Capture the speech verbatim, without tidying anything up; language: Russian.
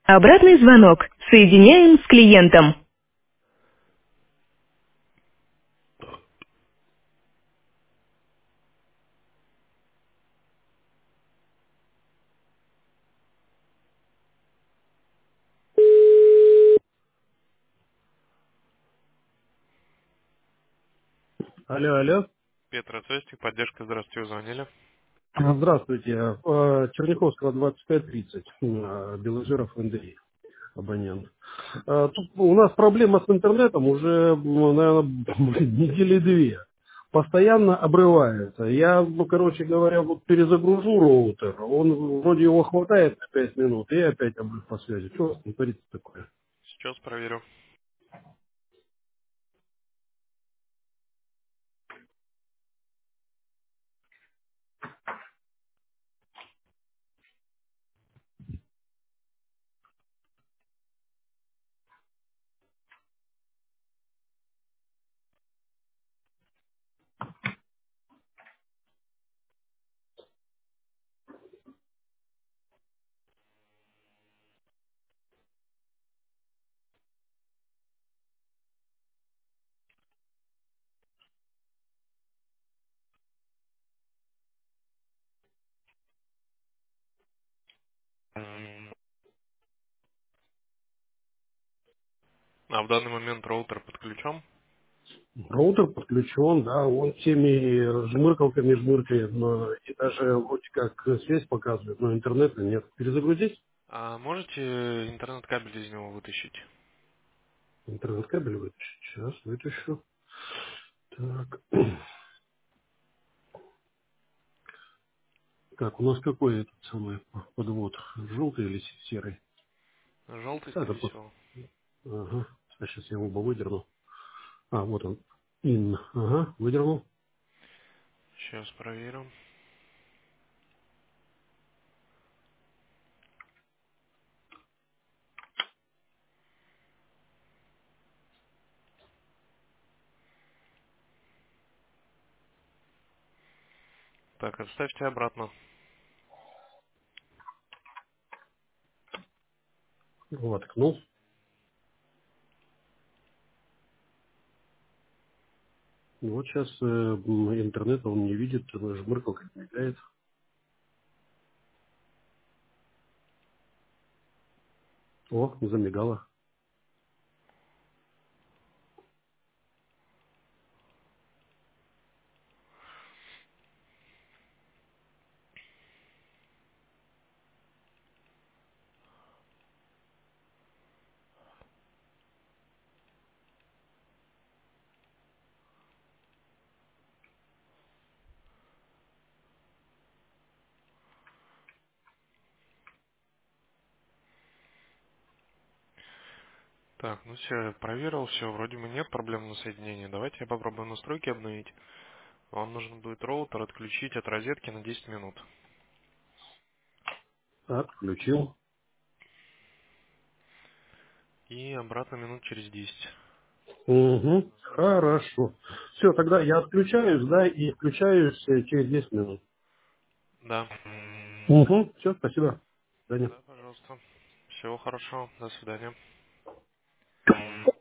Обратный звонок. Соединяем с клиентом. Алло, алло. Петросвести, поддержка, здравствуйте, вы звонили. Здравствуйте. Э, Черняховского двадцать пять тридцать. э, Белозеров эн дэ и, абонент. Э, Тут у нас проблема с интернетом уже, наверное, недели две. Постоянно обрывается. Я, ну, короче говоря, вот перезагружу роутер, он вроде его хватает на пять минут, и опять обрыв по связи. Что у вас там творится такое? Сейчас проверю. М, А в данный момент роутер подключен. Роутер подключен, да, он всеми жмыркалками жмыркает, но и даже вроде как связь показывает, но интернета нет. Перезагрузить? А можете интернет-кабель из него вытащить? Интернет-кабель вытащить. Сейчас вытащу. Так. Так, у нас какой этот самый подвод? Желтый или серый? Желтый, Да, это скорее под... всего. Ага. А сейчас я оба выдерну. А, вот он. Ин. Ага, выдернул. Сейчас проверю. Так, отставьте обратно. Воткнул. Вот сейчас э, м, интернета он не видит, жмыркалка мигает. О, замигало. Так, ну все, проверил, все, вроде бы нет проблем на соединении. Давайте я попробую настройки обновить. Вам нужно будет роутер отключить от розетки на десять минут. Так, включил. И обратно минут через десять. Угу, хорошо. Все, тогда я отключаюсь, да, и включаюсь э, через десять минут. Да. Угу, все, спасибо. До свидания. Да, пожалуйста. Всего хорошего. До свидания.